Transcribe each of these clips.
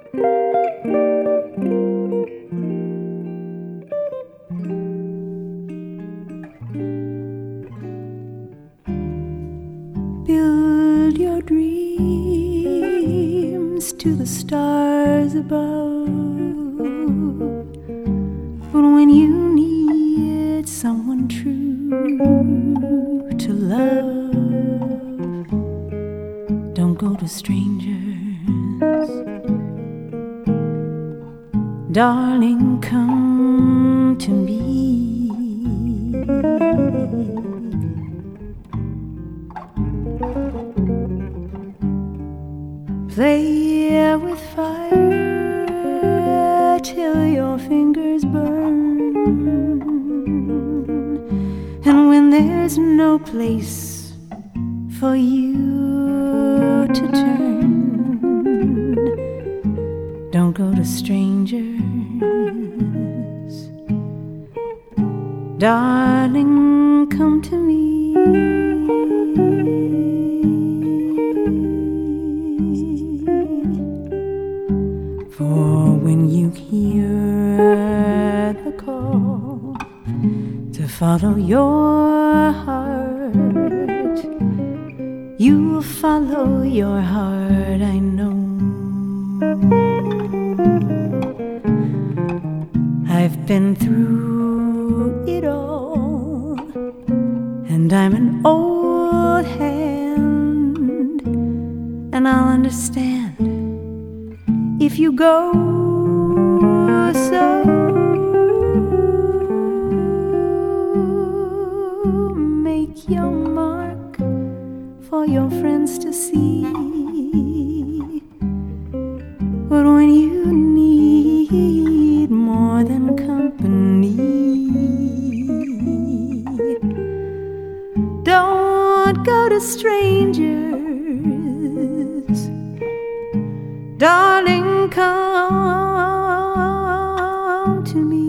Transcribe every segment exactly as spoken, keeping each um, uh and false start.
Build your dreams to the stars above. But when you need someone true to love, don't go to strangers. Darling, come to me. Play with fire till your fingers burn. And when there's no place for you to turn, don't go to strangers. Darling, come to me. For when you hear the call to follow your heart, you'll follow your heart, I know. I've been through it all, and I'm an old hand, and I'll understand if you go. So make your mark for your friends to see. But when you need more than company, don't go to strangers. Darling, come to me.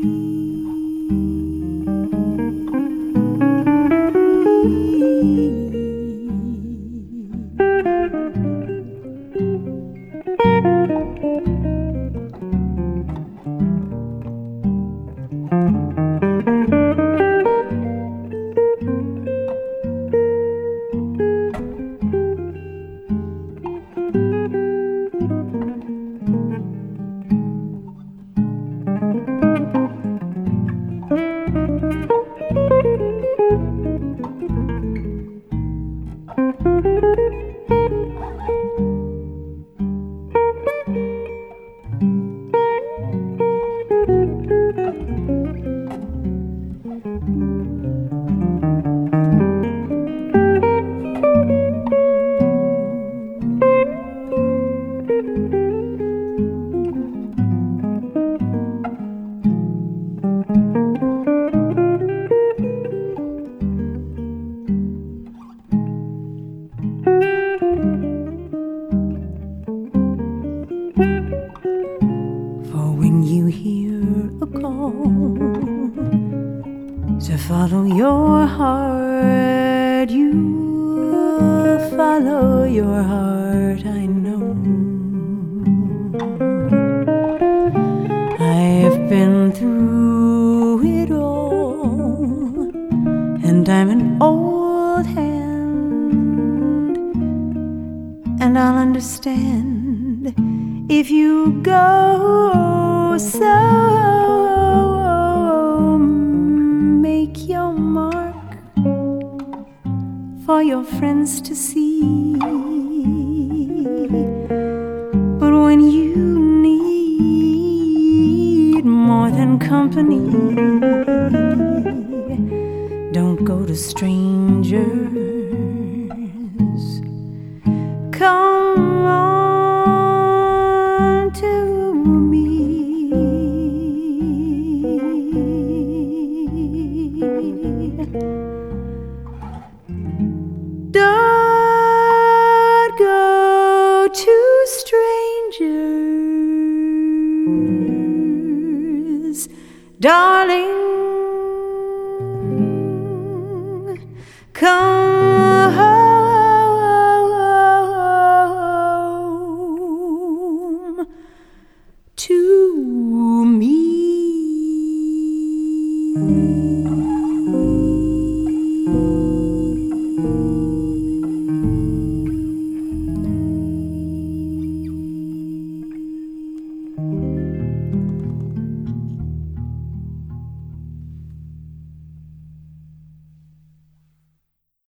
For when you hear a call to follow your heart, you follow your heart, I know. I've been through it all, and I'm an old hand, and I'll understand if you go. So make your mark for your friends to see. But when you need more than company, don't go to strangers. Come on to me. Don't go to strangers, darling. Come